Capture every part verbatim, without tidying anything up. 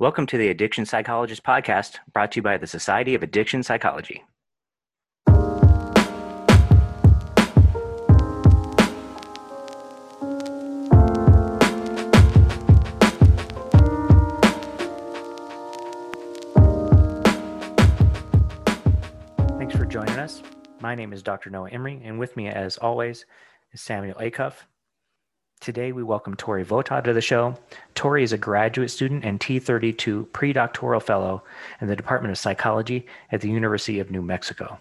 Welcome to the Addiction Psychologist Podcast, brought to you by the Society of Addiction Psychology. Thanks for joining us. My name is Doctor Noah Emery, and with me, as always, is Samuel Acuff. Today, we welcome Tori Vota to the show. Tori is a graduate student and T thirty-two pre-doctoral fellow in the Department of Psychology at the University of New Mexico.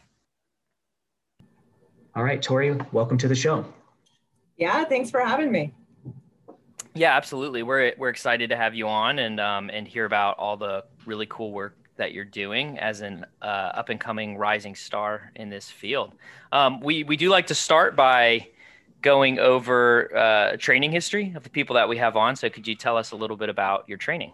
All right, Tori, welcome to the show. Yeah, thanks for having me. Yeah, absolutely. We're we're excited to have you on and um, and hear about all the really cool work that you're doing as an uh, up and coming rising star in this field. Um, we we do like to start by going over uh, training history of the people that we have on. So could you tell us a little bit about your training?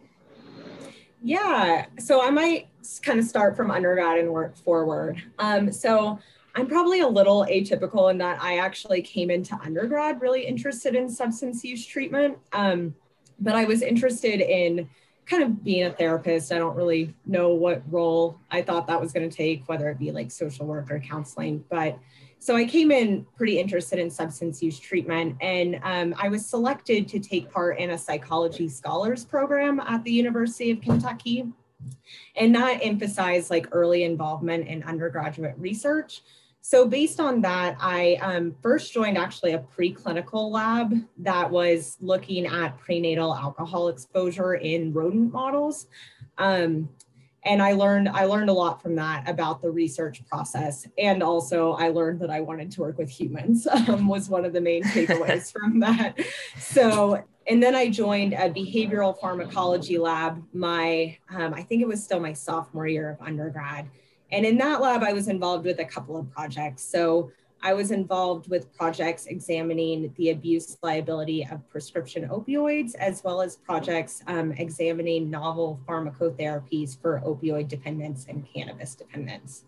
Yeah, so I might kind of start from undergrad and work forward. Um, so I'm probably a little atypical in that I actually came into undergrad really interested in substance use treatment, um, but I was interested in kind of being a therapist. I don't really know what role I thought that was going to take, whether it be like social work or counseling, but so I came in pretty interested in substance use treatment, and um, I was selected to take part in a psychology scholars program at the University of Kentucky. And that emphasized like early involvement in undergraduate research. So based on that, I um, first joined actually a preclinical lab that was looking at prenatal alcohol exposure in rodent models. Um, And I learned I learned a lot from that about the research process. And also I learned that I wanted to work with humans um, was one of the main takeaways from that. So, and then I joined a behavioral pharmacology lab, my, um, I think it was still my sophomore year of undergrad. And in that lab, I was involved with a couple of projects. So I was involved with projects examining the abuse liability of prescription opioids, as well as projects um, examining novel pharmacotherapies for opioid dependence and cannabis dependence.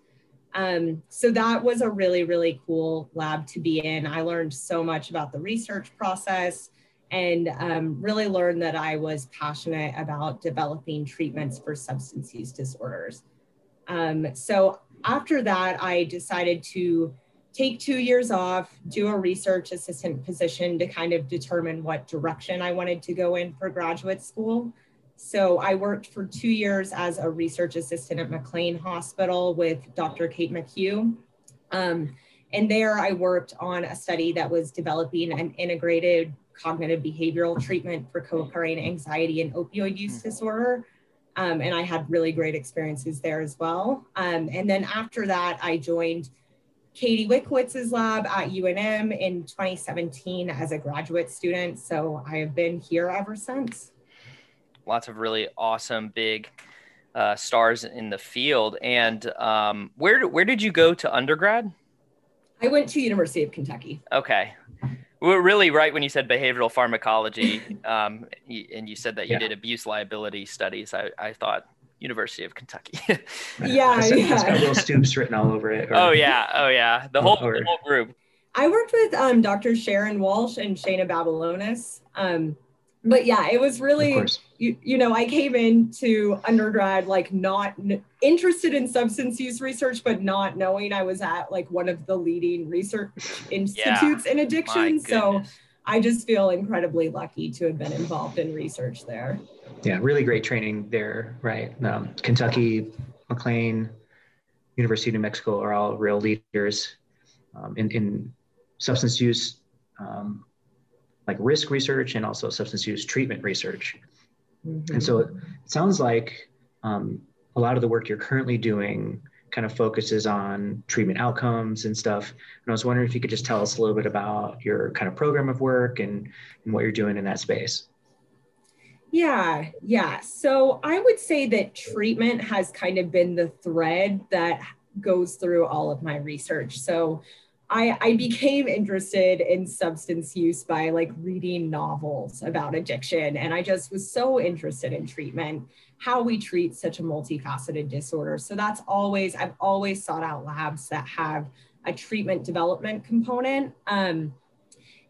Um, so that was a really, really cool lab to be in. I learned so much about the research process and um, really learned that I was passionate about developing treatments for substance use disorders. Um, so after that, I decided to take two years off, do a research assistant position to kind of determine what direction I wanted to go in for graduate school. So I worked for two years as a research assistant at McLean Hospital with Doctor Kate McHugh. Um, and there I worked on a study that was developing an integrated cognitive behavioral treatment for co-occurring anxiety and opioid use disorder. Um, and I had really great experiences there as well. Um, and then after that, I joined Katie Wickwitz's lab at U N M in twenty seventeen as a graduate student. So I have been here ever since. Lots of really awesome big uh, stars in the field. And um, where, where did you go to undergrad? I went to University of Kentucky. Okay. Well, really right when you said behavioral pharmacology um, and you said that you yeah. did abuse liability studies, I, I thought University of Kentucky. yeah, it's, yeah. It's got little Stoops written all over it. Or, oh yeah, oh yeah, the whole, or, the whole group. I worked with um, Doctor Sharon Walsh and Shana Babylonis. Um, but yeah, it was really, you, you know, I came into undergrad like not n- interested in substance use research, but not knowing I was at like one of the leading research institutes yeah, in addiction. So I just feel incredibly lucky to have been involved in research there. Yeah, really great training there, right? Um, Kentucky, McLean, University of New Mexico are all real leaders um, in, in substance use, um, like risk research and also substance use treatment research. Mm-hmm. And so it sounds like um, a lot of the work you're currently doing kind of focuses on treatment outcomes and stuff. And I was wondering if you could just tell us a little bit about your kind of program of work and, and what you're doing in that space. Yeah, yeah. So I would say that treatment has kind of been the thread that goes through all of my research. So I, I became interested in substance use by like reading novels about addiction. And I just was so interested in treatment, how we treat such a multifaceted disorder. So that's always, I've always sought out labs that have a treatment development component. Um,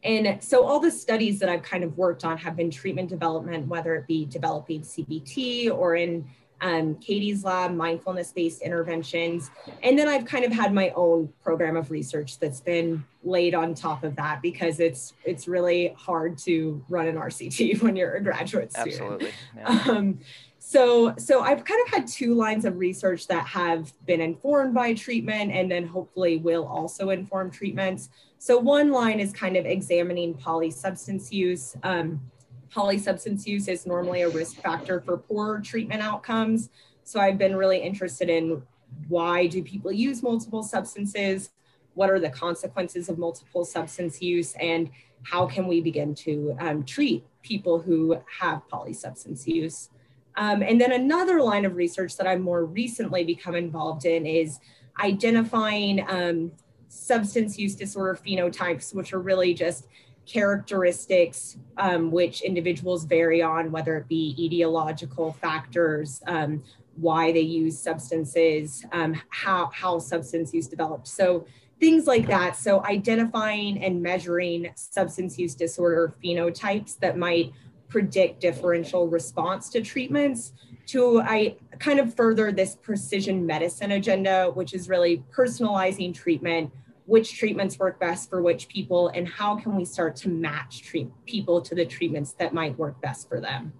And so all the studies that I've kind of worked on have been treatment development, whether it be developing C B T or in um, Katie's lab, mindfulness-based interventions. And then I've kind of had my own program of research that's been laid on top of that, because it's it's really hard to run an R C T when you're a graduate student. Absolutely. Yeah. Um, so, so I've kind of had two lines of research that have been informed by treatment and then hopefully will also inform treatments. So one line is kind of examining polysubstance use. Um, polysubstance use is normally a risk factor for poor treatment outcomes. So I've been really interested in why do people use multiple substances? What are the consequences of multiple substance use? And how can we begin to um, treat people who have polysubstance use? Um, and then another line of research that I've more recently become involved in is identifying um, substance use disorder phenotypes, which are really just characteristics um, which individuals vary on, whether it be etiological factors, um, why they use substances, um, how, how substance use developed. So things like that. So identifying and measuring substance use disorder phenotypes that might predict differential response to treatments to I kind of further this precision medicine agenda, which is really personalizing treatment, which treatments work best for which people, and how can we start to match treat people to the treatments that might work best for them.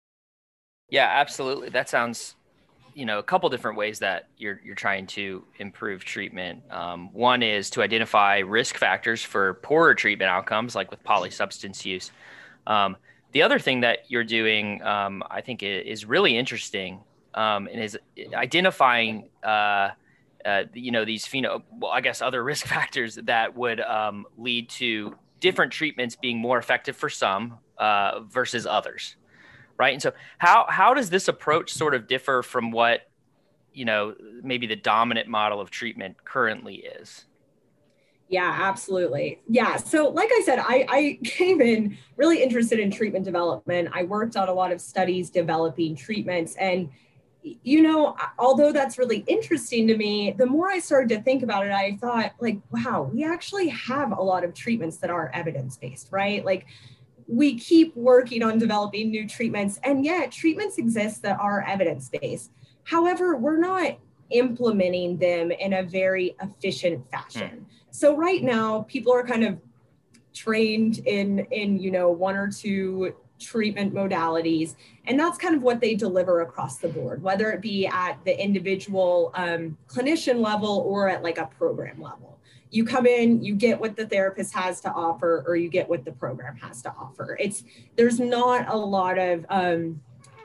Yeah, absolutely. That sounds, you know, a couple different ways that you're you're trying to improve treatment. Um, one is to identify risk factors for poorer treatment outcomes, like with polysubstance use. Um, the other thing that you're doing, um, I think, is really interesting, um, and is identifying, uh, uh, you know, these pheno, well, I guess, other risk factors that would um, lead to different treatments being more effective for some uh, versus others. Right. And so how how does this approach sort of differ from what, you know, maybe the dominant model of treatment currently is? Yeah, absolutely. Yeah. So like I said, I, I came in really interested in treatment development. I worked on a lot of studies developing treatments. And, you know, although that's really interesting to me, the more I started to think about it, I thought like, wow, we actually have a lot of treatments that are evidence-based, right? Like, we keep working on developing new treatments, and yet treatments exist that are evidence-based. However, we're not implementing them in a very efficient fashion. Mm. So right now, people are kind of trained in, in, you know, one or two treatment modalities, and that's kind of what they deliver across the board, whether it be at the individual um, clinician level or at like a program level. You come in, you get what the therapist has to offer, or you get what the program has to offer. It's, there's not a lot of um,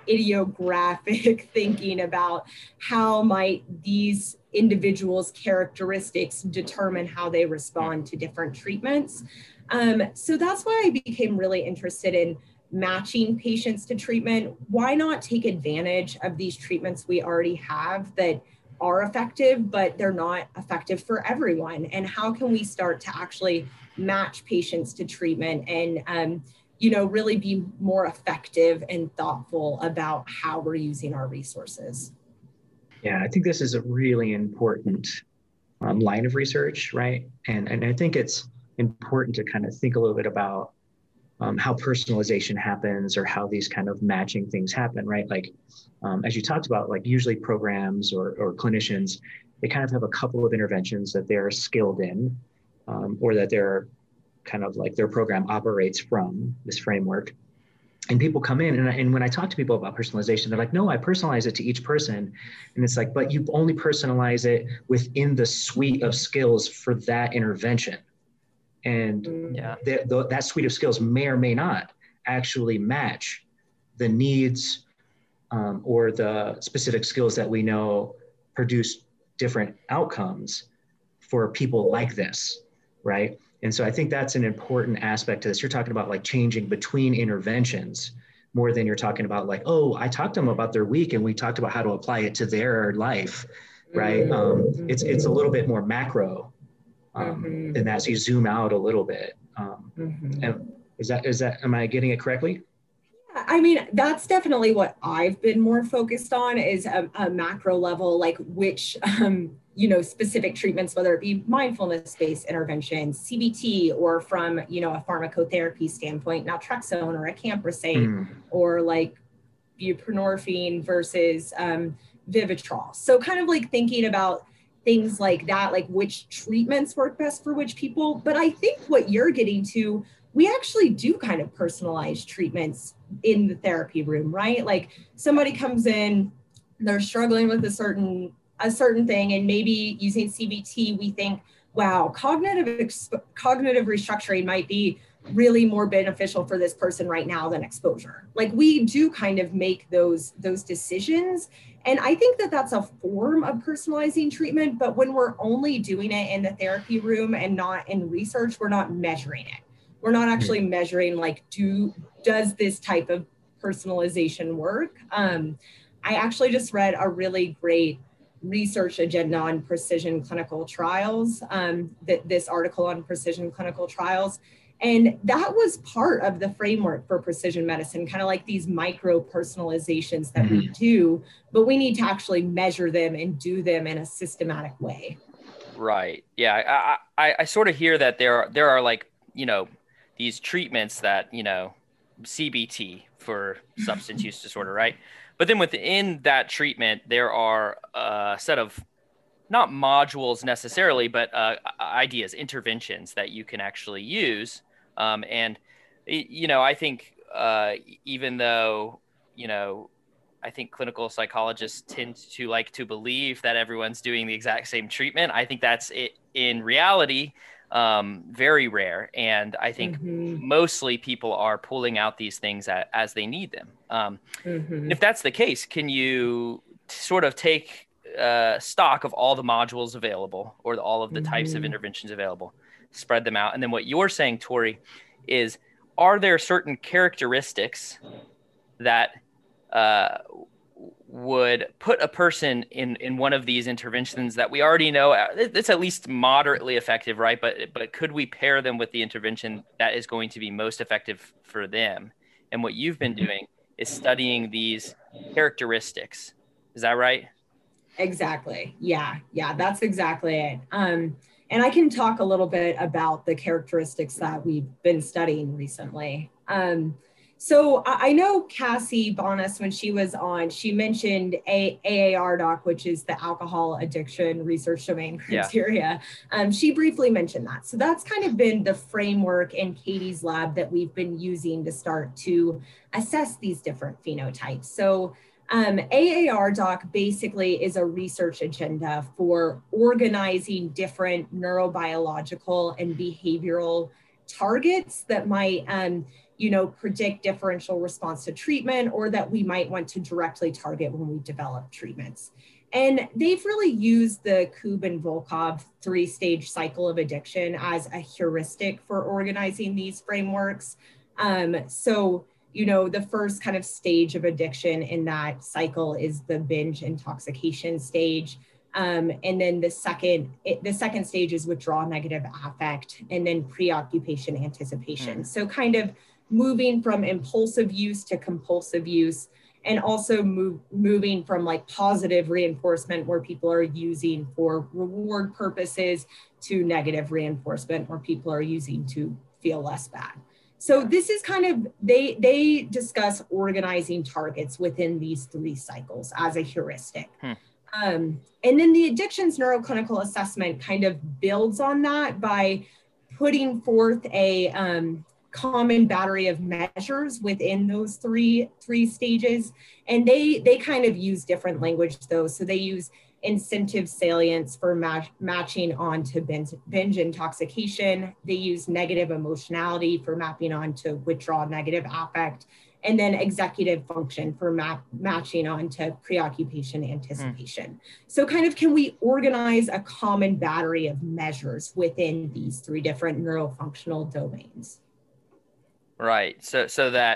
idiographic thinking about how might these individuals' characteristics determine how they respond to different treatments. Um, so that's why I became really interested in matching patients to treatment. Why not take advantage of these treatments we already have that are effective, but they're not effective for everyone? And how can we start to actually match patients to treatment and, um, you know, really be more effective and thoughtful about how we're using our resources? Yeah, I think this is a really important um, line of research, right? And, and I think it's important to kind of think a little bit about Um, how personalization happens, or how these kind of matching things happen, right? Like, um, as you talked about, like usually programs or, or clinicians, they kind of have a couple of interventions that they're skilled in, um, or that they're kind of like their program operates from this framework. And people come in, and, and when I talk to people about personalization, they're like, no, I personalize it to each person. And it's like, but you only personalize it within the suite of skills for that intervention. And yeah. the, the, that suite of skills may or may not actually match the needs um, or the specific skills that we know produce different outcomes for people like this, right? And so I think that's an important aspect to this. You're talking about like changing between interventions more than you're talking about like, oh, I talked to them about their week and we talked about how to apply it to their life, right? Um, it's it's a little bit more macro. Um, mm-hmm. And as you zoom out a little bit, um, mm-hmm. and is that, is that, am I getting it correctly? Yeah, I mean, that's definitely what I've been more focused on is a, a macro level, like which, um, you know, specific treatments, whether it be mindfulness-based interventions, C B T, or from, you know, a pharmacotherapy standpoint, naltrexone or acamprosate, Mm. or like buprenorphine versus um, Vivitrol. So kind of like thinking about things like that, like which treatments work best for which people. But I think what you're getting to, we actually do kind of personalized treatments in the therapy room, right? Like somebody comes in, they're struggling with a certain a certain thing, and maybe using C B T, we think, wow, cognitive exp- cognitive restructuring might be really more beneficial for this person right now than exposure. Like we do kind of make those those decisions, and I think that that's a form of personalizing treatment. But when we're only doing it in the therapy room and not in research, we're not measuring it. We're not actually measuring like, do does this type of personalization work? Um, I actually just read a really great research agenda on precision clinical trials, um, that this article on precision clinical trials. And that was part of the framework for precision medicine, kind of like these micro personalizations that mm-hmm. we do, but we need to actually measure them and do them in a systematic way. Right. Yeah. I, I, I sort of hear that there are, there are like, you know, these treatments that, you know, C B T for substance use disorder, right? But then within that treatment, there are a set of not modules necessarily, but uh, ideas, interventions that you can actually use. Um, and, you know, I think uh, even though, you know, I think clinical psychologists tend to like to believe that everyone's doing the exact same treatment. I think that's it in reality. Um, very rare. And I think mm-hmm. mostly people are pulling out these things at, as they need them. Um, mm-hmm. If that's the case, can you sort of take uh, stock of all the modules available or all of the mm-hmm. types of interventions available, spread them out? And then what you're saying, Tori, is are there certain characteristics that uh, would put a person in, in one of these interventions that we already know it's at least moderately effective, right? But, but could we pair them with the intervention that is going to be most effective for them? And what you've been doing is studying these characteristics. Is that right? Exactly. Yeah. Yeah, that's exactly it. Um, and I can talk a little bit about the characteristics that we've been studying recently. Um, So I know Cassie Bonas, when she was on, she mentioned A A R D O C, which is the Alcohol Addiction Research Domain Criteria. Yeah. Um, she briefly mentioned that. So that's kind of been the framework in Katie's lab that we've been using to start to assess these different phenotypes. So um, A A R D O C basically is a research agenda for organizing different neurobiological and behavioral targets that might um, you know, predict differential response to treatment, or that we might want to directly target when we develop treatments. And they've really used the Koob and Volkov three-stage cycle of addiction as a heuristic for organizing these frameworks. Um, so, you know, the first kind of stage of addiction in that cycle is the binge intoxication stage. Um, and then the second, it, the second stage is withdrawal negative affect, and then preoccupation anticipation. Mm. So kind of moving from impulsive use to compulsive use, and also move, moving from like positive reinforcement where people are using for reward purposes to negative reinforcement where people are using to feel less bad. So this is kind of, they, they discuss organizing targets within these three cycles as a heuristic. Hmm. Um, and then the addictions neuroclinical assessment kind of builds on that by putting forth a um, common battery of measures within those three three stages. And they they kind of use different language though. So they use incentive salience for match, matching onto binge, binge intoxication. They use negative emotionality for mapping onto withdrawal negative affect. And then executive function for map, matching onto preoccupation anticipation. Mm. So kind of, can we organize a common battery of measures within these three different neurofunctional domains? Right. So, so that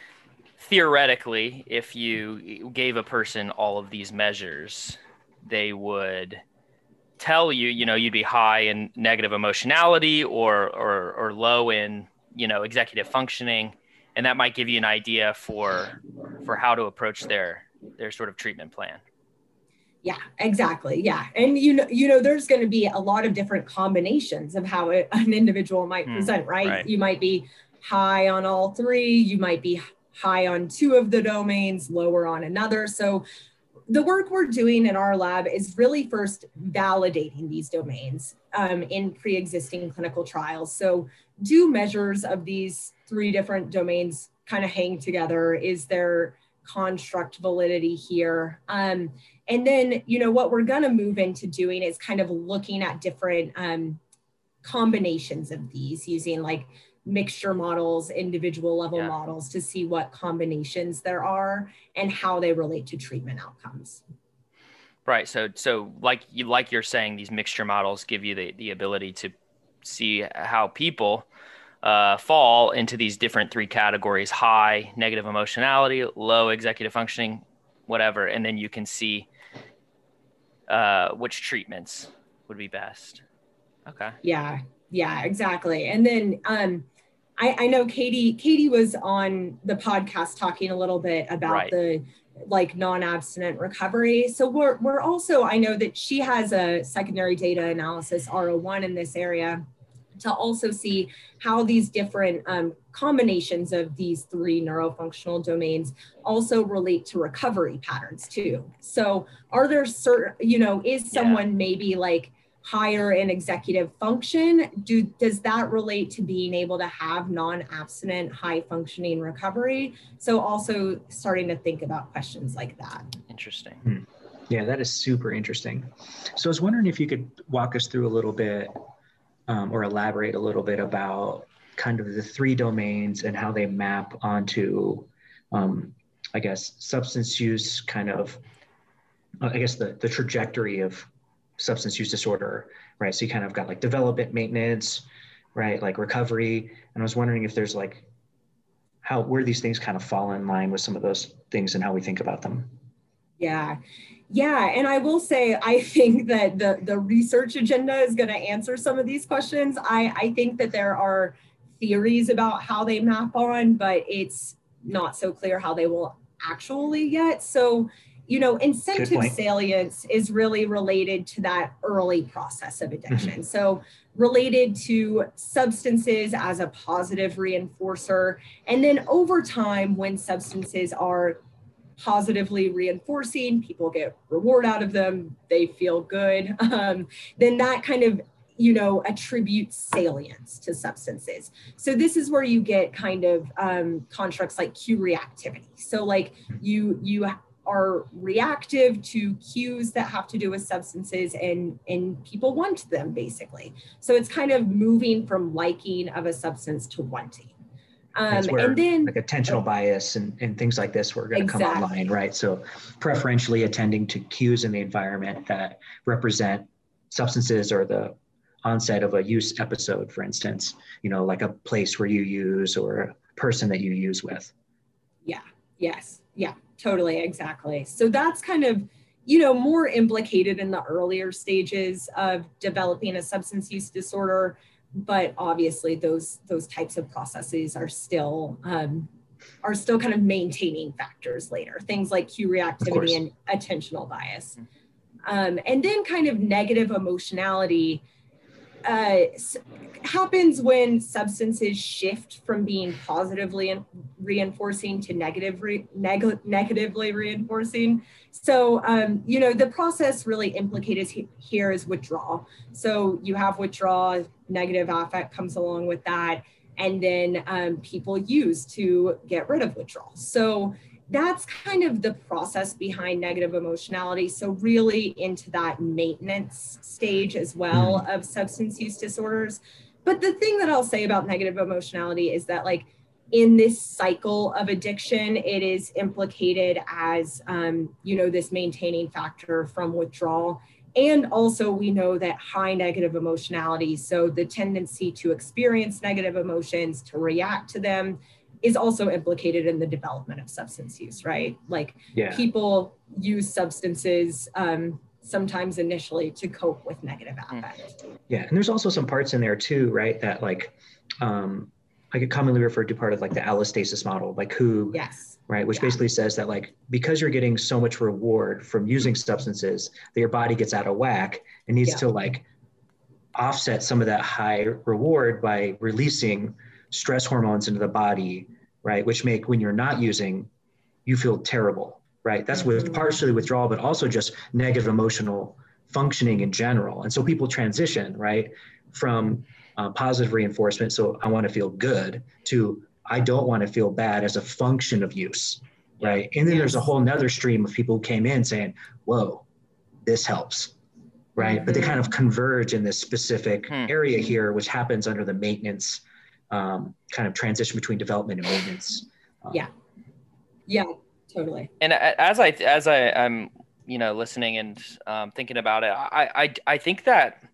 theoretically, if you gave a person all of these measures, they would tell you, you know, you'd be high in negative emotionality or, or, or low in, you know, executive functioning. and that might give you an idea for for how to approach their their sort of treatment plan. Yeah, exactly. Yeah. And you know, you know, there's going to be a lot of different combinations of how it, an individual might Hmm, present, right? right. You might be high on all three, you might be high on two of the domains, lower on another. So the work we're doing in our lab is really first validating these domains um, in pre-existing clinical trials. So do measures of these three different domains kind of hang together? Is there construct validity here? Um, and then, you know, what we're gonna move into doing is kind of looking at different um, combinations of these using like mixture models, individual level Yeah. models to see what combinations there are and how they relate to treatment outcomes. Right. So, so like you, like you're saying, these mixture models give you the, the ability to see how people uh, fall into these different three categories: high negative emotionality, low executive functioning, whatever. And then you can see uh, which treatments would be best. Okay. Yeah, yeah, exactly. And then um, I, I know Katie, Katie was on the podcast talking a little bit about Right. the like non-abstinent recovery. So we're, we're also, I know that she has a secondary data analysis R O one in this area to also see how these different um, combinations of these three neurofunctional domains also relate to recovery patterns too. So are there certain, you know, is someone yeah. maybe like higher in executive function? Do, does that relate to being able to have non-abstinent high functioning recovery? So also starting to think about questions like that. Interesting. Hmm. Yeah, that is super interesting. So I was wondering if you could walk us through a little bit um, or elaborate a little bit about kind of the three domains and how they map onto, um, I guess, substance use kind of, I guess the, the trajectory of substance use disorder, right? So you kind of got like development, maintenance, right? Like recovery. And I was wondering if there's like how, where these things kind of fall in line with some of those things and how we think about them. Yeah. Yeah. And I will say, I think that the, the research agenda is going to answer some of these questions. I, I think that there are theories about how they map on, but it's not so clear how they will actually yet. So, you know, incentive salience is really related to that early process of addiction. Mm-hmm. So related to substances as a positive reinforcer. And then over time, when substances are positively reinforcing, people get reward out of them, they feel good, um, then that kind of, you know, attributes salience to substances. So this is where you get kind of um, constructs like cue reactivity. So like you, you are reactive to cues that have to do with substances and, and people want them basically. So it's kind of moving from liking of a substance to wanting. Um, where, and then like attentional bias and, and things like this were going to exactly. come online, right? So preferentially attending to cues in the environment that represent substances or the onset of a use episode, for instance, you know, like a place where you use or a person that you use with. Yeah, yes, yeah, totally, exactly. So that's kind of, you know, more implicated in the earlier stages of developing a substance use disorder. But obviously those those types of processes are still um, are still kind of maintaining factors later, things like cue reactivity and attentional bias. Um, and then kind of negative emotionality uh, happens when substances shift from being positively reinforcing to negative re neg negatively reinforcing. So, um, you know, the process really implicated he here is withdrawal. So you have withdrawal, negative affect comes along with that, and then um, people use to get rid of withdrawal. So that's kind of the process behind negative emotionality. So really into that maintenance stage as well mm. of substance use disorders. But the thing that I'll say about negative emotionality is that like in this cycle of addiction, it is implicated as, um, you know, this maintaining factor from withdrawal. And also we know that high negative emotionality, so the tendency to experience negative emotions, to react to them, is also implicated in the development of substance use, right? Like yeah. people use substances um, sometimes initially to cope with negative affect. Yeah, and there's also some parts in there too, right? That like, um, I get commonly referred to part of like the allostasis model, like who, Yes. right? Which Yeah. basically says that like, because you're getting so much reward from using substances that your body gets out of whack and needs Yeah. to like offset some of that high reward by releasing stress hormones into the body, right? Which make, when you're not using, you feel terrible, right? That's with Mhm. partially withdrawal, but also just negative emotional functioning in general. And so people transition, right, from uh, positive reinforcement, so I want to feel good, to I don't want to feel bad as a function of use, right? And then Yes. there's a whole nother stream of people who came in saying, whoa, this helps, right? Mm-hmm. But they kind of converge in this specific Hmm. area here, which happens under the maintenance um, kind of transition between development and maintenance. Um, Yeah. Yeah, totally. And as I as I I'm you know listening and um, thinking about it, I, I I think that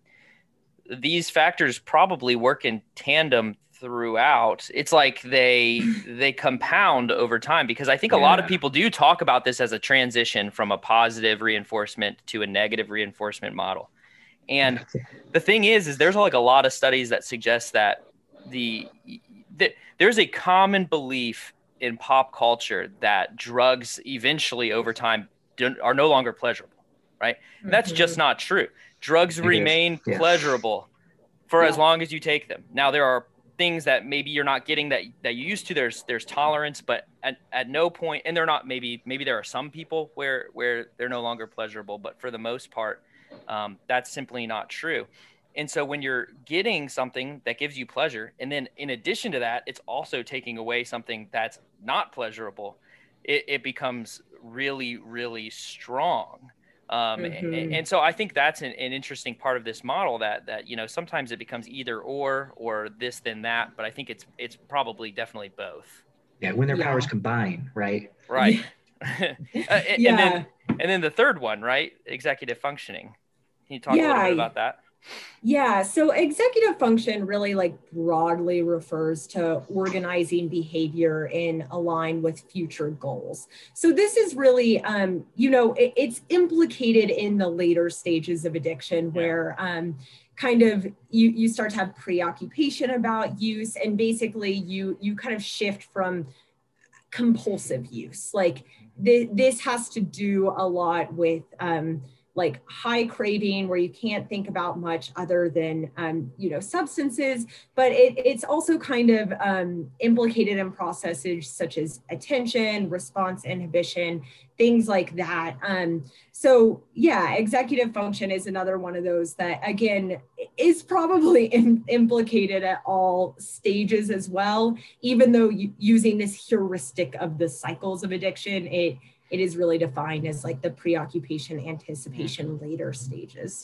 these factors probably work in tandem throughout. It's like they they compound over time, because I think a lot of Yeah. people do talk about this as a transition from a positive reinforcement to a negative reinforcement model. And the thing is, is there's like a lot of studies that suggest that the that there's a common belief in pop culture that drugs eventually over time don't, are no longer pleasurable, right? And that's just not true. Drugs Negative. remain Yeah. pleasurable for as Yeah. long as you take them. Now, there are things that maybe you're not getting that that you used to. There's there's tolerance, but at, at no point, and they're not maybe maybe there are some people where where they're no longer pleasurable, but for the most part, um, that's simply not true. And so when you're getting something that gives you pleasure, and then in addition to that, it's also taking away something that's not pleasurable, it, it becomes really, really strong. Um, Mhm. and, and so I think that's an, an interesting part of this model, that, that, you know, sometimes it becomes either or, or this, then that, but I think it's, it's probably definitely both. Yeah, when their Yeah. powers combine, right? Right. Uh, and, Yeah. and then, and then the third one, right? Executive functioning. Can you talk a little Yeah. bit about that? Yeah, so executive function really like broadly refers to organizing behavior in align with future goals. So this is really, um, you know, it, it's implicated in the later stages of addiction where um, kind of you you start to have preoccupation about use, and basically you you kind of shift from compulsive use. Like th- this has to do a lot with um, like high craving, where you can't think about much other than, um, you know, substances, but it, it's also kind of um, implicated in processes such as attention, response inhibition, things like that. Um, so yeah, executive function is another one of those that, again, is probably in, implicated at all stages as well, even though you, using this heuristic of the cycles of addiction, it it is really defined as like the preoccupation, anticipation, mm-hmm. later stages.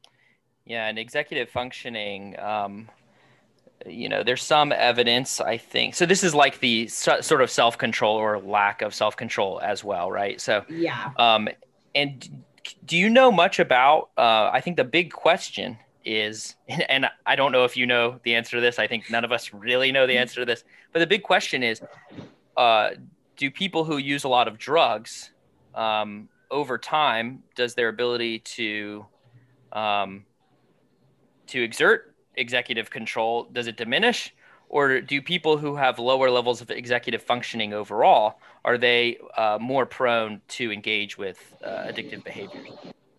Yeah, and executive functioning, um, you know, there's some evidence, I think. So this is like the so, sort of self-control or lack of self-control as well, right? So yeah. Um, and do you know much about, uh, I think the big question is, and, and I don't know if you know the answer to this, I think none of us really know the answer to this, but the big question is, uh, do people who use a lot of drugs um, over time, does their ability to um, to exert executive control, does it diminish? Or do people who have lower levels of executive functioning overall, are they uh, more prone to engage with uh, addictive behaviors?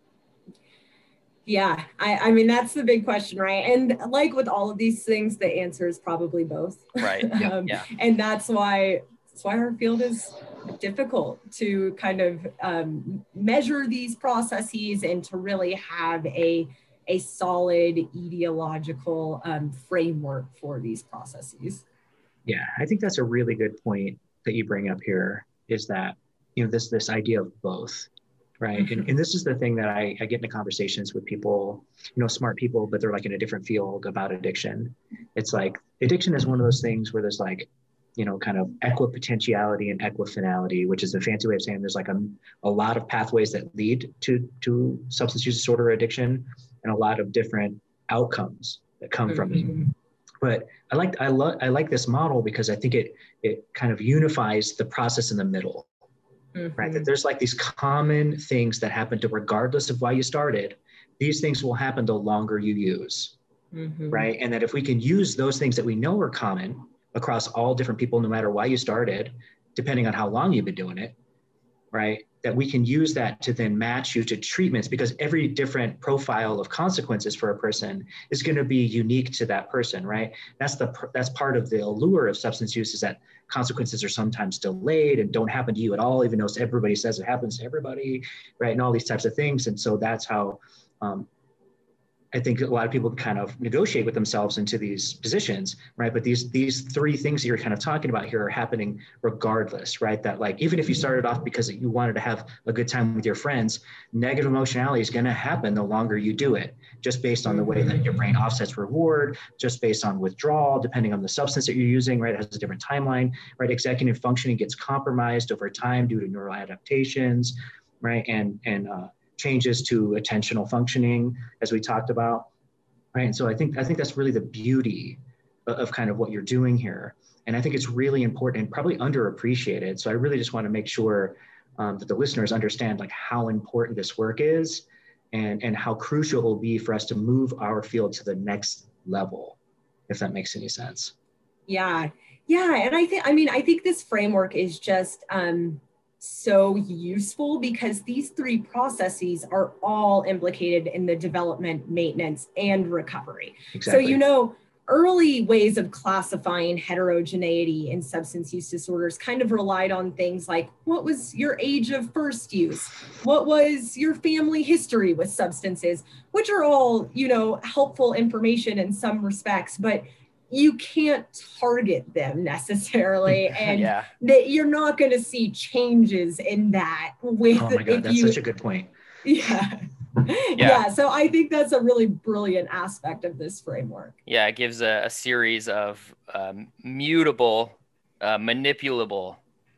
Yeah, I, I mean, that's the big question, right? And like with all of these things, the answer is probably both. Right. um, Yeah. And that's why that's why our field is difficult to kind of um, measure these processes and to really have a a solid etiological um, framework for these processes. Yeah, I think that's a really good point that you bring up here, is that, you know, this this idea of both, right? Mm-hmm. And, and this is the thing that I, I get into conversations with people, you know, smart people, but they're like in a different field about addiction. It's like addiction is one of those things where there's like, you know, kind of equipotentiality and equifinality, which is a fancy way of saying there's like a, a lot of pathways that lead to, to substance use disorder or addiction, and a lot of different outcomes that come mm-hmm. from it. But I like I love I like this model because I think it it kind of unifies the process in the middle, mm-hmm. right? That there's like these common things that happen to, regardless of why you started, these things will happen the longer you use, mm-hmm. right? And that if we can use those things that we know are common, across all different people, no matter why you started, depending on how long you've been doing it, right? That we can use that to then match you to treatments, because every different profile of consequences for a person is going to be unique to that person, right? That's the that's part of the allure of substance use, is that consequences are sometimes delayed and don't happen to you at all, even though everybody says it happens to everybody, right? And all these types of things. And so that's how um, I think a lot of people kind of negotiate with themselves into these positions, right? But these these three things that you're kind of talking about here are happening regardless, right? That like, even if you started off because you wanted to have a good time with your friends, negative emotionality is going to happen the longer you do it, just based on the way that your brain offsets reward, just based on withdrawal, depending on the substance that you're using, right? It has a different timeline, right? Executive functioning gets compromised over time due to neural adaptations, right? And, and, uh, changes to attentional functioning, as we talked about, right? And so I think I think that's really the beauty of, of kind of what you're doing here. And I think it's really important and probably underappreciated. So I really just want to make sure um, that the listeners understand like how important this work is, and, and how crucial it will be for us to move our field to the next level, if that makes any sense. Yeah, yeah. And I think, I mean, I think this framework is just, um, so useful, because these three processes are all implicated in the development, maintenance, and recovery. Exactly. So, you know, early ways of classifying heterogeneity in substance use disorders kind of relied on things like, what was your age of first use? What was your family history with substances? Which are all, you know, helpful information in some respects, but you can't target them necessarily, and yeah. that you're not going to see changes in that with, oh my God, that's you, such a good point. Yeah. yeah. Yeah. So I think that's a really brilliant aspect of this framework. Yeah. It gives a, a series of um, mutable, uh, manipulable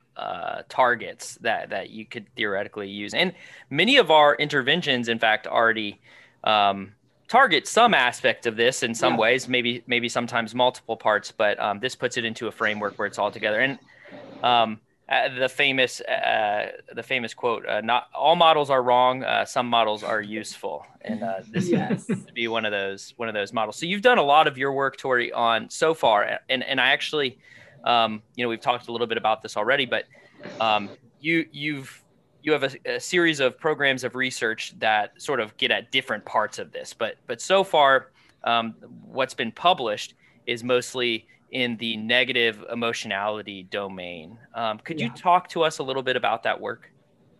uh, targets that, that you could theoretically use. And many of our interventions, in fact, already um, target some aspect of this in some yeah. ways, maybe maybe sometimes multiple parts, but um, this puts it into a framework where it's all together. And um, uh, the famous uh, the famous quote: uh, "Not all models are wrong. Uh, some models are useful." And uh, this yes. would be one of those one of those models. So you've done a lot of your work, Tori, on so far, and and I actually, um, you know, we've talked a little bit about this already, but um, you you've you have a, a series of programs of research that sort of get at different parts of this, but but so far, um, what's been published is mostly in the negative emotionality domain. Um, could yeah. you talk to us a little bit about that work?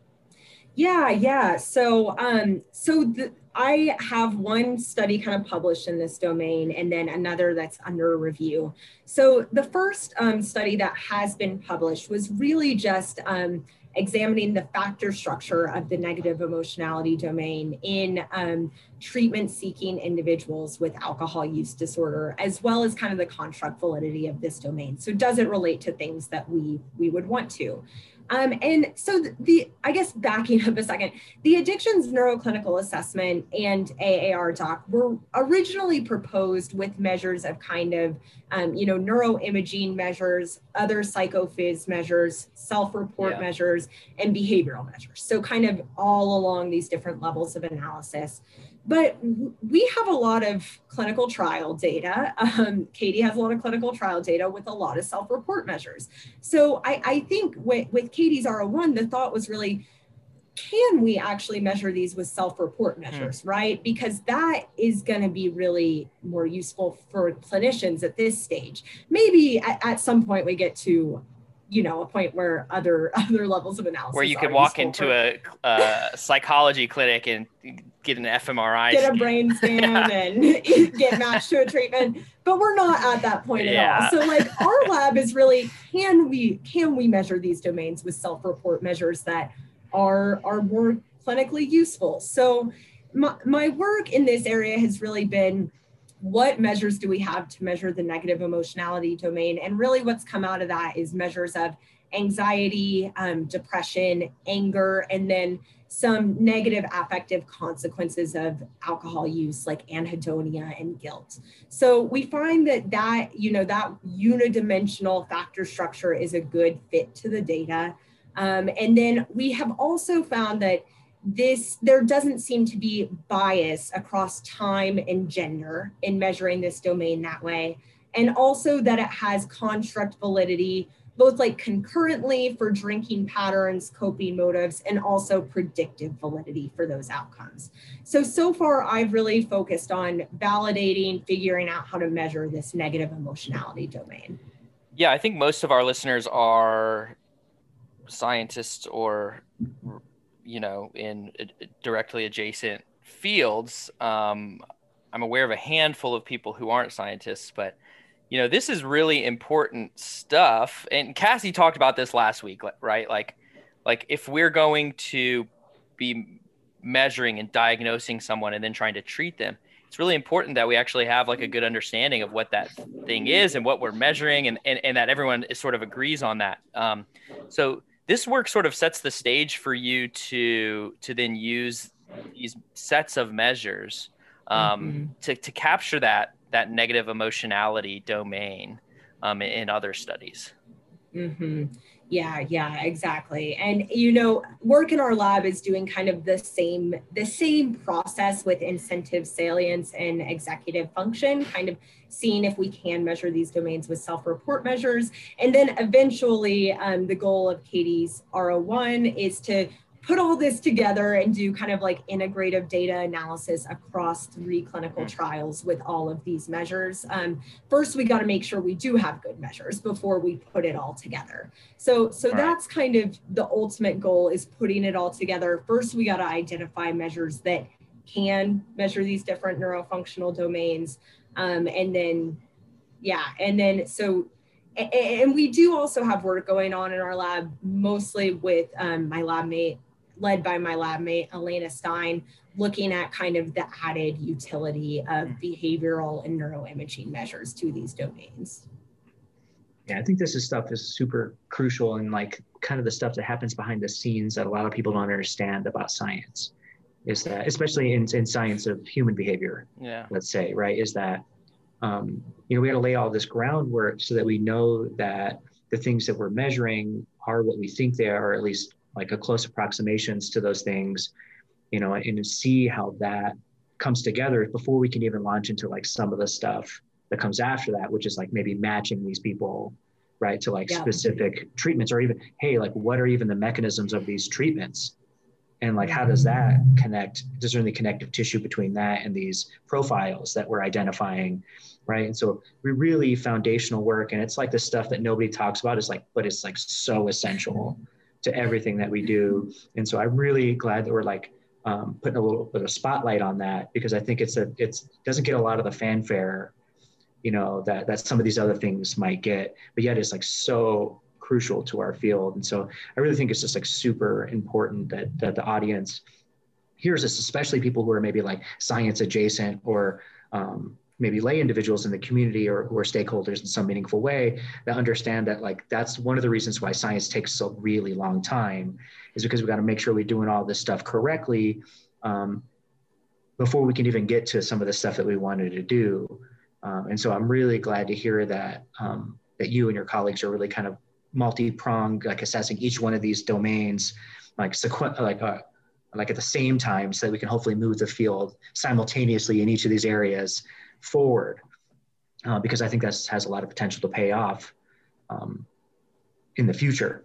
Yeah, yeah. So, um, so the, I have one study kind of published in this domain, and then another that's under review. So the first um, study that has been published was really just um, examining the factor structure of the negative emotionality domain in um, treatment-seeking individuals with alcohol use disorder, as well as kind of the construct validity of this domain. So does it relate to things that we, we would want to? Um, and so the, the, I guess backing up a second, the addictions neuroclinical assessment and A A R doc were originally proposed with measures of kind of, um, you know, neuroimaging measures, other psychophys measures, self-report yeah. measures, and behavioral measures. So kind of all along these different levels of analysis. But we have a lot of clinical trial data. Um, Katie has a lot of clinical trial data with a lot of self-report measures. So I, I think with, with Katie's R O one, the thought was really, can we actually measure these with self-report measures, mm. right? Because that is going to be really more useful for clinicians at this stage. Maybe at, at some point we get to, you know, a point where other other levels of analysis where you could walk into for, a, a psychology clinic and get an F M R I, get a brain scan yeah. and get matched to a treatment, but we're not at that point at yeah. all. So like our lab is really, can we can we measure these domains with self-report measures that are are more clinically useful? So my, my work in this area has really been, what measures do we have to measure the negative emotionality domain? And really what's come out of that is measures of anxiety, um, depression, anger, and then some negative affective consequences of alcohol use like anhedonia and guilt. So we find that that, you know, that unidimensional factor structure is a good fit to the data. Um, and then we have also found that this, there doesn't seem to be bias across time and gender in measuring this domain that way. and also that it has construct validity, both like concurrently for drinking patterns, coping motives, and also predictive validity for those outcomes. So, so far I've really focused on validating, figuring out how to measure this negative emotionality domain. Yeah, I think most of our listeners are scientists or, you know, in directly adjacent fields. Um, I'm aware of a handful of people who aren't scientists, but you know, this is really important stuff. And Cassie talked about this last week, right? Like, like if we're going to be measuring and diagnosing someone and then trying to treat them, it's really important that we actually have like a good understanding of what that thing is and what we're measuring, and, and, and that everyone is sort of agrees on that. Um, so this work sort of sets the stage for you to, to then use these sets of measures um, mm-hmm. to, to capture that, that negative emotionality domain um, in other studies. Mm-hmm. Yeah, yeah, exactly. And, you know, work in our lab is doing kind of the same, the same process with incentive salience and executive function, kind of seeing if we can measure these domains with self-report measures. And then eventually um, the goal of Katie's R O one is to put all this together and do kind of like integrative data analysis across three clinical trials with all of these measures. Um, first, we got to make sure we do have good measures before we put it all together. So, so that's kind of the ultimate goal, is putting it all together. First, we got to identify measures that can measure these different neurofunctional domains. Um, and then, yeah, and then so and we do also have work going on in our lab, mostly with um, my lab mate, led by my lab mate, Elena Stein, looking at kind of the added utility of behavioral and neuroimaging measures to these domains. Yeah, I think this is stuff is super crucial, and like kind of the stuff that happens behind the scenes that a lot of people don't understand about science, is that, especially in, in science of human behavior, yeah, let's say, right, is that, um, you know, we got to lay all this groundwork so that we know that the things that we're measuring are what we think they are, or at least like a close approximations to those things, you know, and to see how that comes together before we can even launch into like some of the stuff that comes after that, which is like maybe matching these people, right, to like yeah. specific treatments, or even, hey, like what are even the mechanisms of these treatments? And like, how does that connect? Is there any connective tissue between that and these profiles that we're identifying, right? And so we really foundational work, and it's like the stuff that nobody talks about is like, but it's like so essential to everything that we do. And so I'm really glad that we're like um, putting a little bit of spotlight on that, because I think it's a, it's doesn't get a lot of the fanfare, you know, that, that some of these other things might get, but yet it's like so crucial to our field. And so I really think it's just like super important that, that the audience hears this, especially people who are maybe like science adjacent, or um, maybe lay individuals in the community, or who are stakeholders in some meaningful way, that understand that like, that's one of the reasons why science takes a really long time, is because we got to make sure we're doing all this stuff correctly um, before we can even get to some of the stuff that we wanted to do. Um, and so I'm really glad to hear that, um, that you and your colleagues are really kind of multi-pronged, like assessing each one of these domains, like sequ- like uh, like at the same time, so that we can hopefully move the field simultaneously in each of these areas forward, uh, because I think that has a lot of potential to pay off um, in the future.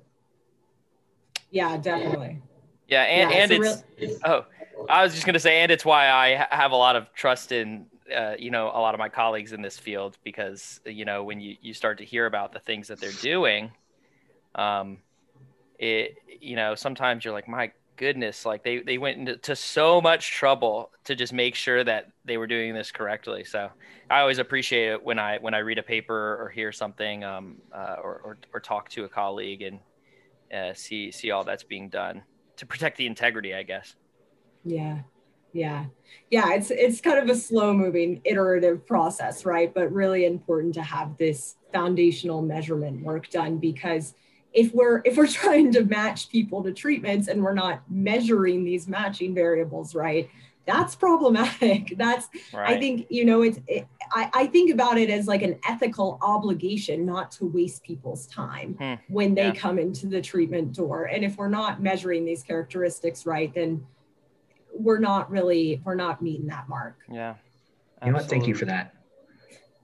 Yeah, definitely. Yeah, and, yeah, and it's, it's, real... oh, I was just gonna say, and it's why I ha- have a lot of trust in Uh, you know, a lot of my colleagues in this field, because, you know, when you, you start to hear about the things that they're doing, um, it, you know, sometimes you're like, my goodness, like they, they went into to so much trouble to just make sure that they were doing this correctly. So I always appreciate it when I, when I read a paper or hear something, um, uh, or, or, or talk to a colleague and uh, see, see all that's being done to protect the integrity, I guess. Yeah. Yeah. Yeah. It's, it's kind of a slow moving iterative process, right? But really important to have this foundational measurement work done, because if we're, if we're trying to match people to treatments and we're not measuring these matching variables, right, that's problematic. That's, right. I think, you know, it's, it, I, I think about it as like an ethical obligation not to waste people's time hmm. when they yeah. come into the treatment door. And if we're not measuring these characteristics right, then we're not really, we're not meeting that mark. Yeah. Absolutely. You know what? Thank you for that.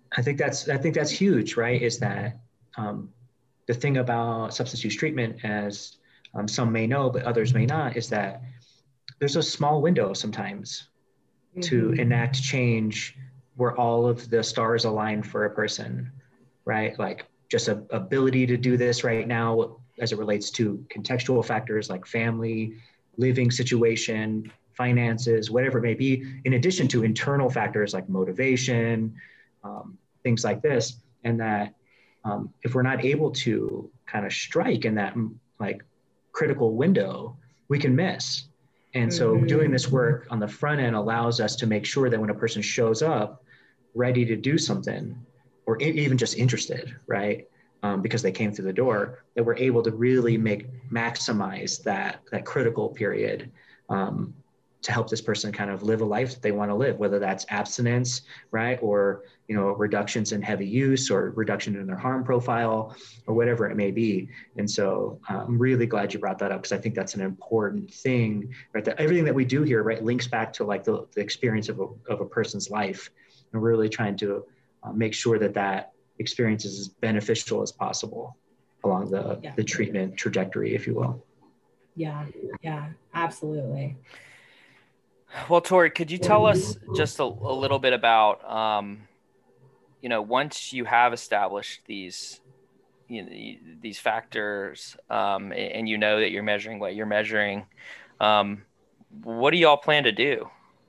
I think that's I think that's huge, right? Is that um, the thing about substance use treatment, as um, some may know, but others may not, is that there's a small window sometimes mm-hmm. to enact change where all of the stars align for a person, right? Like just a ability to do this right now as it relates to contextual factors like family, living situation, finances, whatever it may be, in addition to internal factors like motivation, um, things like this. And that um, if we're not able to kind of strike in that like critical window, we can miss. And so mm-hmm. doing this work on the front end allows us to make sure that when a person shows up ready to do something, or even just interested, right? Um, because they came through the door, that we're able to really make maximize that that critical period um, to help this person kind of live a life that they want to live, whether that's abstinence, right, or you know reductions in heavy use or reduction in their harm profile, or whatever it may be. And so uh, I'm really glad you brought that up because I think that's an important thing, right? That everything that we do here, right, links back to like the, the experience of a, of a person's life, and we're really trying to uh, make sure that that experience is as beneficial as possible along the, yeah. the treatment trajectory, if you will. Yeah, yeah, absolutely. Well, Tori, could you tell us just a, a little bit about, um, you know, once you have established these, you know, these factors, um, and, and you know that you're measuring what you're measuring, um, what do y'all plan to do?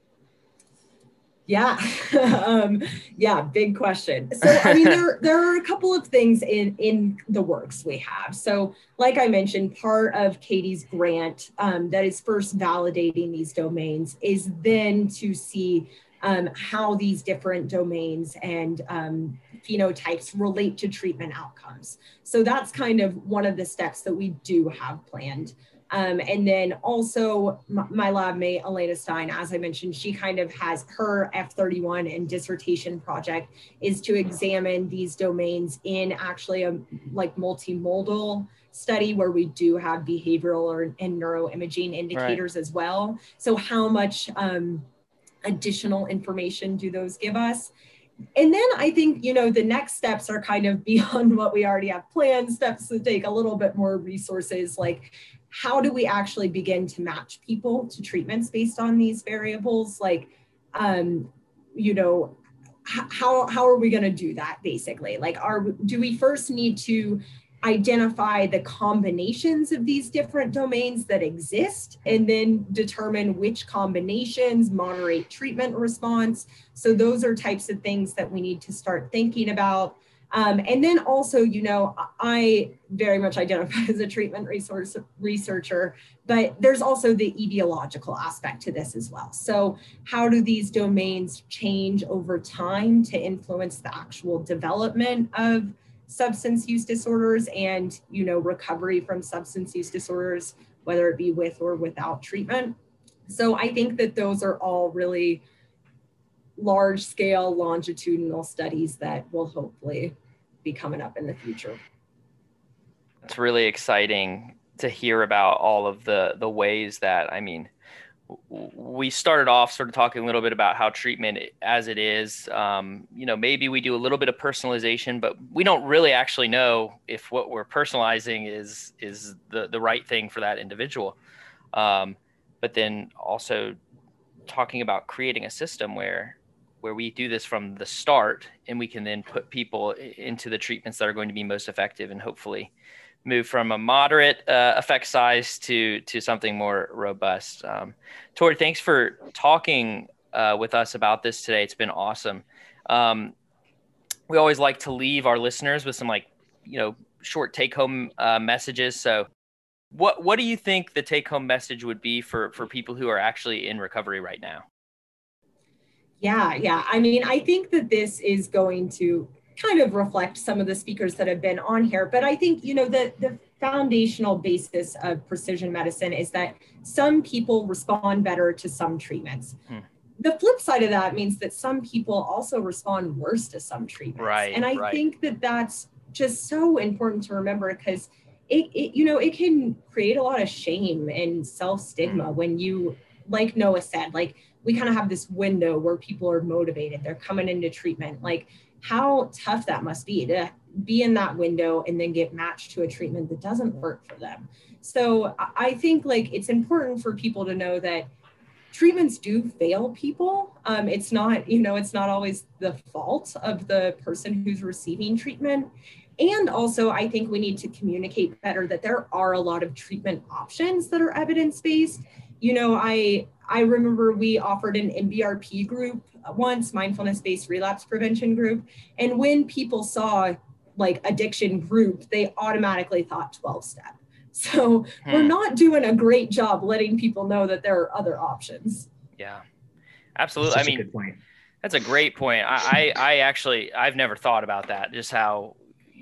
Yeah. um, yeah. Big question. So, I mean, there, there are a couple of things in, in the works we have. So like I mentioned, part of Katie's grant um, that is first validating these domains is then to see um, how these different domains and um, phenotypes relate to treatment outcomes. So that's kind of one of the steps that we do have planned. Um, and then also my, my lab mate, Elena Stein, as I mentioned, she kind of has her F thirty-one and dissertation project is to examine these domains in actually a like multimodal study where we do have behavioral or, and neuroimaging indicators right. as well. So how much um, additional information do those give us? And then I think, you know, the next steps are kind of beyond what we already have planned, steps that take a little bit more resources, like how do we actually begin to match people to treatments based on these variables? Like, um, you know, how, how are we going to do that basically? Like, are, do we first need to identify the combinations of these different domains that exist and then determine which combinations moderate treatment response? So those are types of things that we need to start thinking about. Um, and then also, you know, I very much identify as a treatment resource researcher, but there's also the etiological aspect to this as well. So how do these domains change over time to influence the actual development of substance use disorders and, you know, recovery from substance use disorders, whether it be with or without treatment? So I think that those are all really large scale longitudinal studies that will hopefully be coming up in the future. It's really exciting to hear about all of the the ways that, I mean, we started off sort of talking a little bit about how treatment as it is, um, you know, maybe we do a little bit of personalization, but we don't really actually know if what we're personalizing is is the, the right thing for that individual. Um, but then also talking about creating a system where where we do this from the start and we can then put people into the treatments that are going to be most effective and hopefully move from a moderate uh, effect size to to something more robust. Um, Tori, thanks for talking uh, with us about this today. It's been awesome. Um, we always like to leave our listeners with some like, you know, short take home uh, messages. So what what do you think the take home message would be for for people who are actually in recovery right now? Yeah, yeah. I mean, I think that this is going to kind of reflect some of the speakers that have been on here. But I think, you know, the, the foundational basis of precision medicine is that some people respond better to some treatments. Hmm. The flip side of that means that some people also respond worse to some treatments. Right, and I right. think that that's just so important to remember because it, it, you know, it can create a lot of shame and self-stigma hmm. when you, like Noah said, like, we kind of have this window where people are motivated. They're coming into treatment. Like, how tough that must be to be in that window and then get matched to a treatment that doesn't work for them. So I think like it's important for people to know that treatments do fail people. Um, it's not, you know, it's not always the fault of the person who's receiving treatment. And also, I think we need to communicate better that there are a lot of treatment options that are evidence-based. You know, I I remember we offered an M B R P group once, mindfulness-based relapse prevention group. And when people saw like addiction group, they automatically thought twelve step. So hmm. we're not doing a great job letting people know that there are other options. Yeah, absolutely. I mean, good point. That's a great point. I, I, I actually, I've never thought about that. Just how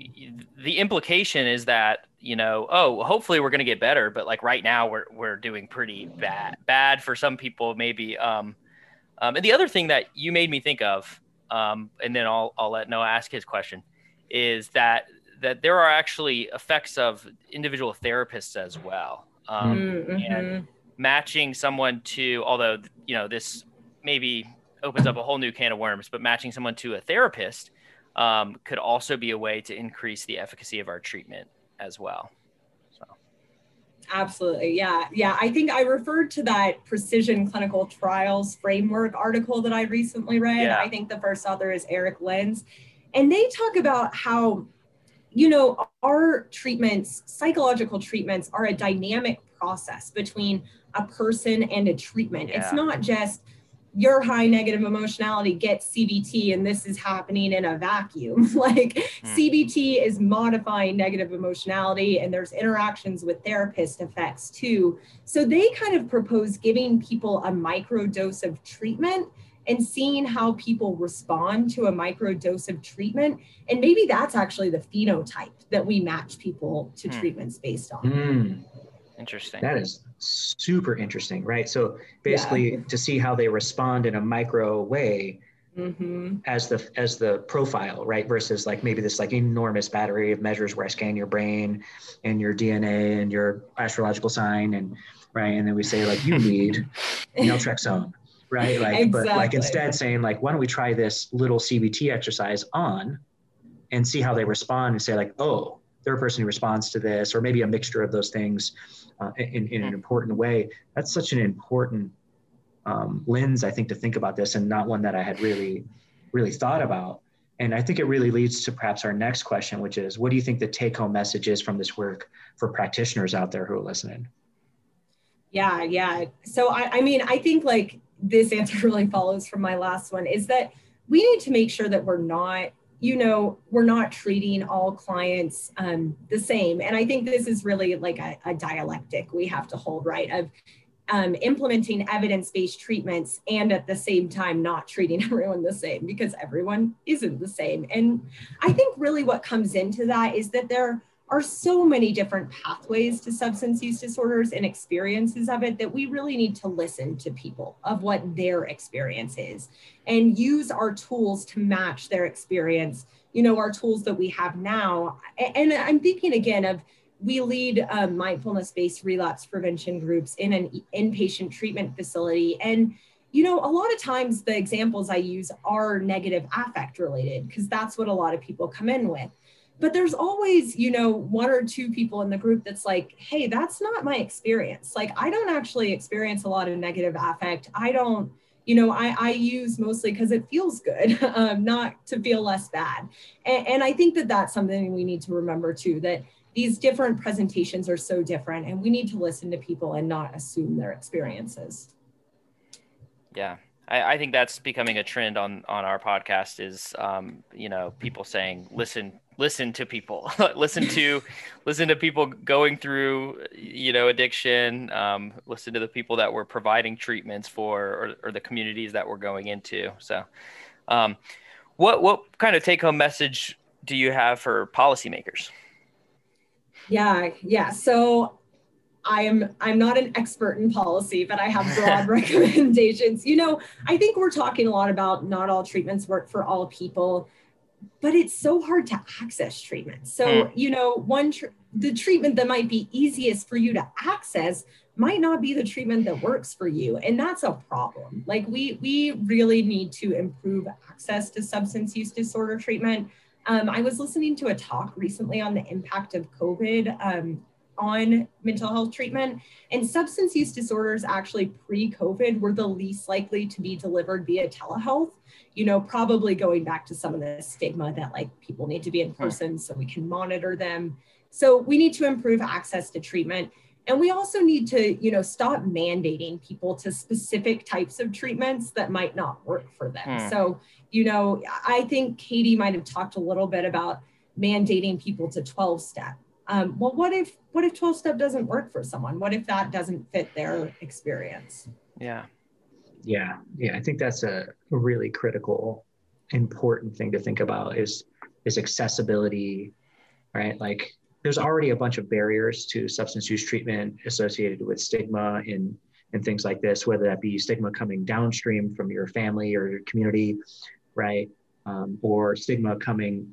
the implication is that, you know, oh, hopefully we're going to get better, but like right now we're, we're doing pretty bad, bad for some people maybe. Um, um, and the other thing that you made me think of, um, and then I'll, I'll let Noah ask his question, is that that there are actually effects of individual therapists as well. Um, mm-hmm. And matching someone to, although, you know, this maybe opens up a whole new can of worms, but matching someone to a therapist um, could also be a way to increase the efficacy of our treatment as well. So. Absolutely. Yeah. Yeah. I think I referred to that Precision Clinical Trials Framework article that I recently read. Yeah. I think the first author is Eric Lenz. And they talk about how, you know, our treatments, psychological treatments are a dynamic process between a person and a treatment. Yeah. It's not just your high negative emotionality gets C B T and this is happening in a vacuum. Like mm. C B T is modifying negative emotionality and there's interactions with therapist effects too. So they kind of propose giving people a micro dose of treatment and seeing how people respond to a micro dose of treatment. And maybe that's actually the phenotype that we match people to mm. treatments based on. Mm. Interesting. That is super interesting, right? So basically yeah. to see how they respond in a micro way mm-hmm. as the as the profile, right? Versus like maybe this like enormous battery of measures where I scan your brain and your D N A and your astrological sign and right. And then we say like you need naltrexone. Right. Like, exactly. but like instead saying like, why don't we try this little C B T exercise on and see how they respond and say like, oh, they're a person who responds to this, or maybe a mixture of those things uh, in, in an important way. That's such an important um, lens, I think, to think about this and not one that I had really, really thought about. And I think it really leads to perhaps our next question, which is, what do you think the take home message is from this work for practitioners out there who are listening? Yeah. Yeah. So, I, I mean, I think like, this answer really follows from my last one, is that we need to make sure that we're not, you know, we're not treating all clients um, the same. And I think this is really like a, a dialectic we have to hold, right? Of um, implementing evidence-based treatments and at the same time not treating everyone the same, because everyone isn't the same. And I think really what comes into that is that there are so many different pathways to substance use disorders and experiences of it that we really need to listen to people of what their experience is and use our tools to match their experience, you know, our tools that we have now. And I'm thinking again of, we lead um, mindfulness-based relapse prevention groups in an inpatient treatment facility. And, you know, a lot of times the examples I use are negative affect related, because that's what a lot of people come in with. But there's always, you know, one or two people in the group that's like, hey, that's not my experience. Like, I don't actually experience a lot of negative affect. I don't, you know, I, I use mostly because it feels good, um, not to feel less bad. And, and I think that that's something we need to remember too, that these different presentations are so different and we need to listen to people and not assume their experiences. Yeah. I, I think that's becoming a trend on, on our podcast is, um, you know, people saying, listen, listen to people, listen to, listen to people going through, you know, addiction, um, listen to the people that we're providing treatments for, or, or the communities that we're going into. So, um, what, what kind of take home message do you have for policymakers? Yeah. Yeah. So I am, I'm not an expert in policy, but I have broad recommendations. You know, I think we're talking a lot about not all treatments work for all people, but it's so hard to access treatment. So, you know, one, tr- the treatment that might be easiest for you to access might not be the treatment that works for you. And that's a problem. Like we, we really need to improve access to substance use disorder treatment. Um, I was listening to a talk recently on the impact of COVID um, on mental health treatment, and substance use disorders actually pre-COVID were the least likely to be delivered via telehealth, you know, probably going back to some of the stigma that like people need to be in person so we can monitor them. So we need to improve access to treatment. And we also need to, you know, stop mandating people to specific types of treatments that might not work for them. Hmm. So, you know, I think Katie might have talked a little bit about mandating people to twelve step. Um, well, what if what if twelve step doesn't work for someone? What if that doesn't fit their experience? Yeah. Yeah. Yeah. I think that's a really critical, important thing to think about is, is accessibility, right? Like there's already a bunch of barriers to substance use treatment associated with stigma and, and things like this, whether that be stigma coming downstream from your family or your community, right? Um, or stigma coming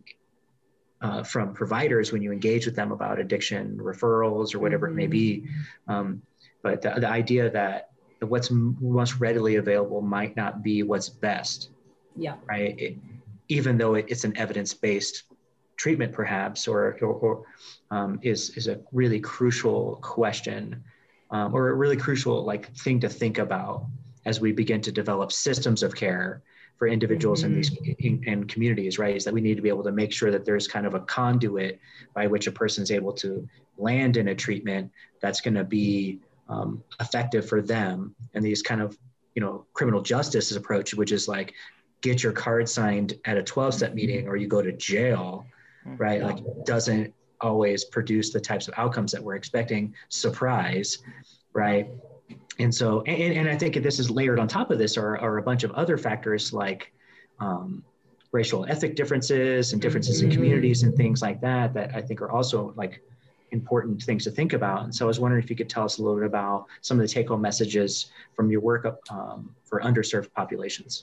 uh, from providers when you engage with them about addiction referrals or whatever mm-hmm. it may be. Um, but the, the idea that what's most readily available might not be what's best, yeah, right? It, even though it, it's an evidence-based treatment perhaps, or, or, or um, is, is a really crucial question um, or a really crucial like thing to think about as we begin to develop systems of care for individuals mm-hmm. in these in, in communities, right? Is that we need to be able to make sure that there's kind of a conduit by which a person is able to land in a treatment that's going to be um, effective for them. And these kind of, you know, criminal justice approach, which is like, get your card signed at a twelve step meeting or you go to jail, right? Like doesn't always produce the types of outcomes that we're expecting. Surprise, right? And so, and, and I think this is layered on top of this are, are a bunch of other factors like um, racial ethnic differences and differences mm-hmm. in communities and things like that, that I think are also like important things to think about. And so I was wondering if you could tell us a little bit about some of the take home messages from your work um, for underserved populations.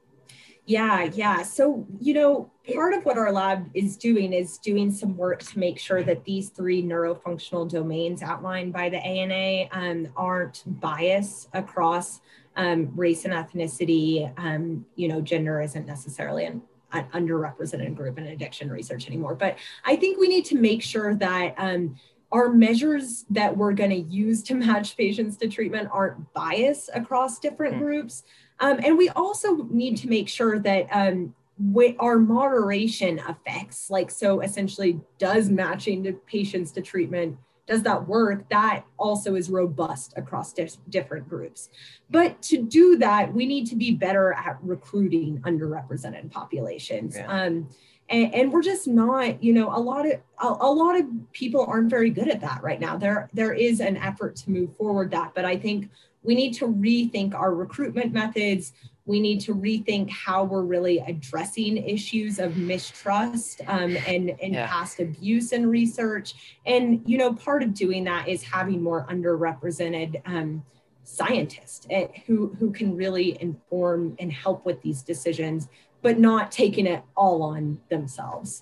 Yeah, yeah. So, you know, part of what our lab is doing is doing some work to make sure that these three neurofunctional domains outlined by the A N A um, aren't biased across um, race and ethnicity. Um, you know, gender isn't necessarily an, an underrepresented group in addiction research anymore. But I think we need to make sure that um, our measures that we're going to use to match patients to treatment aren't biased across different groups. Um, and we also need to make sure that um, we, our moderation effects, like so essentially does matching to patients to treatment, does that work? That also is robust across dif- different groups. But to do that, we need to be better at recruiting underrepresented populations. Yeah. Um, and, and we're just not, you know, a lot of a, a lot of people aren't very good at that right now. There, there is an effort to move forward that, but I think we need to rethink our recruitment methods. We need to rethink how we're really addressing issues of mistrust um, and, and yeah. past abuse in research. And, you know, part of doing that is having more underrepresented um, scientists who, who can really inform and help with these decisions, but not taking it all on themselves.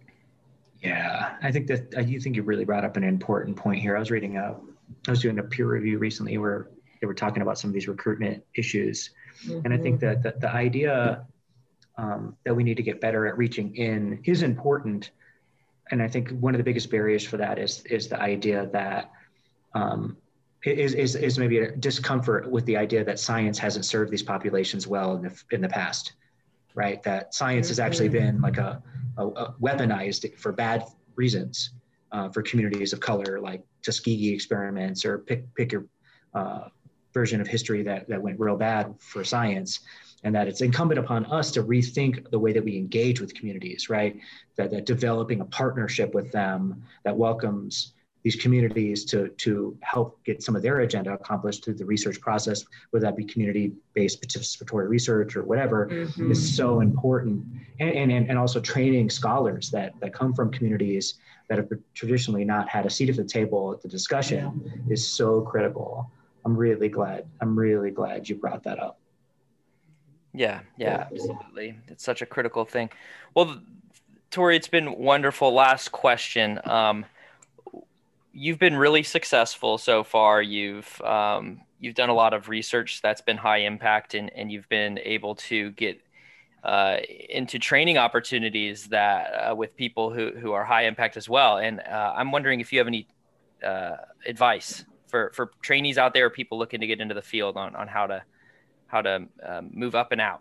Yeah, I think that, I do think you really brought up an important point here. I was reading a, I was doing a peer review recently where they were talking about some of these recruitment issues. Mm-hmm. And I think that the, the idea um, that we need to get better at reaching in is important. And I think one of the biggest barriers for that is, is the idea that um, is, is, is maybe a discomfort with the idea that science hasn't served these populations well in the, in the past, right? That science mm-hmm. has actually been like a, a, a weaponized for bad reasons uh, for communities of color, like Tuskegee experiments or pick, pick your, uh, version of history that, that went real bad for science, and that it's incumbent upon us to rethink the way that we engage with communities, right? That, that developing a partnership with them that welcomes these communities to, to help get some of their agenda accomplished through the research process, whether that be community-based participatory research or whatever, mm-hmm. is so important. And, and, and also training scholars that, that come from communities that have traditionally not had a seat at the table at the discussion yeah. is so critical. I'm really glad. I'm really glad you brought that up. Yeah, yeah, absolutely. It's such a critical thing. Well, Tori, it's been wonderful. Last question. Um, you've been really successful so far. You've um, you've done a lot of research that's been high impact, and, and you've been able to get uh, into training opportunities that uh, with people who, who are high impact as well. And uh, I'm wondering if you have any uh, advice for, for trainees out there, or people looking to get into the field on, on how to how to um, move up and out.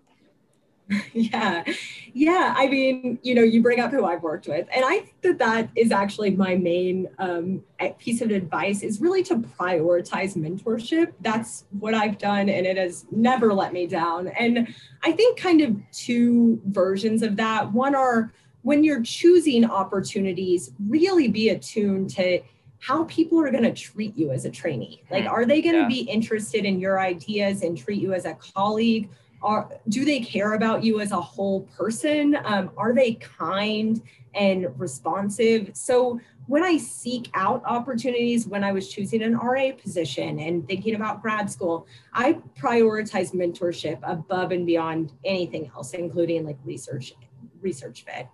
Yeah. Yeah. I mean, you know, you bring up who I've worked with, and I think that that is actually my main um, piece of advice, is really to prioritize mentorship. That's what I've done, and it has never let me down. And I think kind of two versions of that. One are, when you're choosing opportunities, really be attuned to how people are going to treat you as a trainee. Like, are they going to yeah. be interested in your ideas and treat you as a colleague? Are, do they care about you as a whole person? Um, are they kind and responsive? So when I seek out opportunities, when I was choosing an R A position and thinking about grad school, I prioritize mentorship above and beyond anything else, including like research, research fit.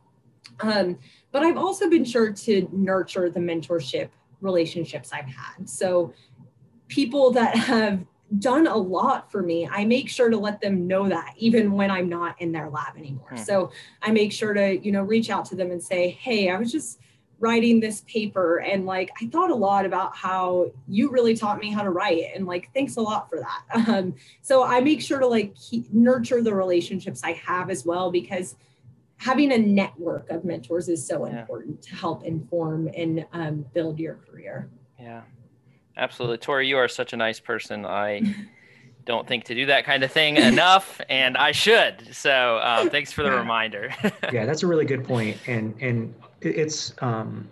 Um, but I've also been sure to nurture the mentorship relationships I've had. So people that have done a lot for me, I make sure to let them know that, even when I'm not in their lab anymore. Hmm. So I make sure to, you know, reach out to them and say, hey, I was just writing this paper, and like, I thought a lot about how you really taught me how to write, and like, thanks a lot for that. Um, so I make sure to like keep, nurture the relationships I have as well, because having a network of mentors is so yeah. important to help inform and um, build your career. Yeah. Absolutely. Tori, you are such a nice person. I don't think to do that kind of thing enough, and I should. So um, thanks for the yeah. reminder. Yeah, that's a really good point. And and it's um,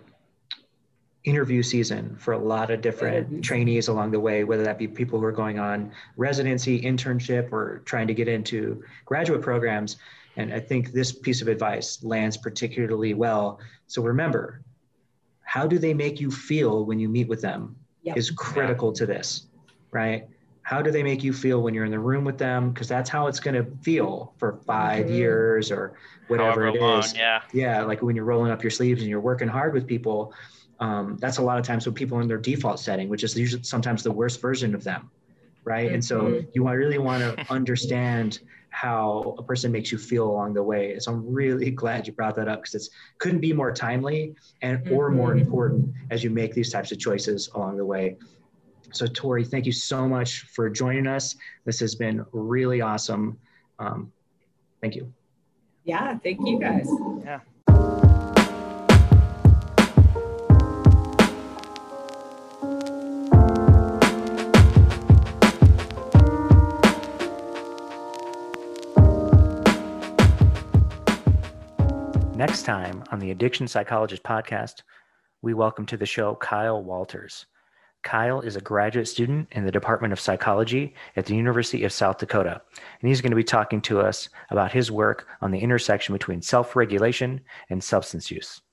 interview season for a lot of different yeah. trainees along the way, whether that be people who are going on residency, internship, or trying to get into graduate programs. And I think this piece of advice lands particularly well. So remember, how do they make you feel when you meet with them? Yep. Is critical yeah. to this, right? How do they make you feel when you're in the room with them? Because that's how it's going to feel for five mm-hmm. years or whatever However it long, is. Yeah. Yeah. Like when you're rolling up your sleeves and you're working hard with people, um, that's a lot of times when people are in their default setting, which is usually sometimes the worst version of them, right? Mm-hmm. And so you want, really want to understand how a person makes you feel along the way. So I'm really glad you brought that up, because it couldn't be more timely and mm-hmm. or more important as you make these types of choices along the way. So Tori, thank you so much for joining us. This has been really awesome. Um, thank you. Yeah, thank you guys. Yeah. Next time on the Addiction Psychologist podcast, we welcome to the show Kyle Walters. Kyle is a graduate student in the Department of Psychology at the University of South Dakota, and he's going to be talking to us about his work on the intersection between self-regulation and substance use.